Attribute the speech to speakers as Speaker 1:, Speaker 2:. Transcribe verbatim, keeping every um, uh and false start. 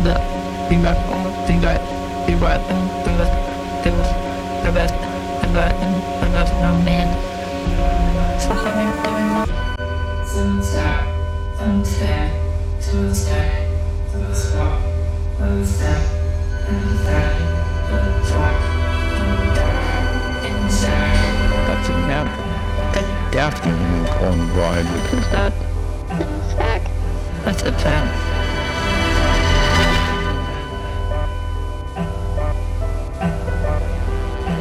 Speaker 1: the feedback on the feedback, feedback, and the best, the best, the best, the best, the best, no man. So how you doing? Sunset, sunset, sunset, sunset, sunset, sunset, sunset, inside. That's a nap. That's definitely on ride with that. That's a fan.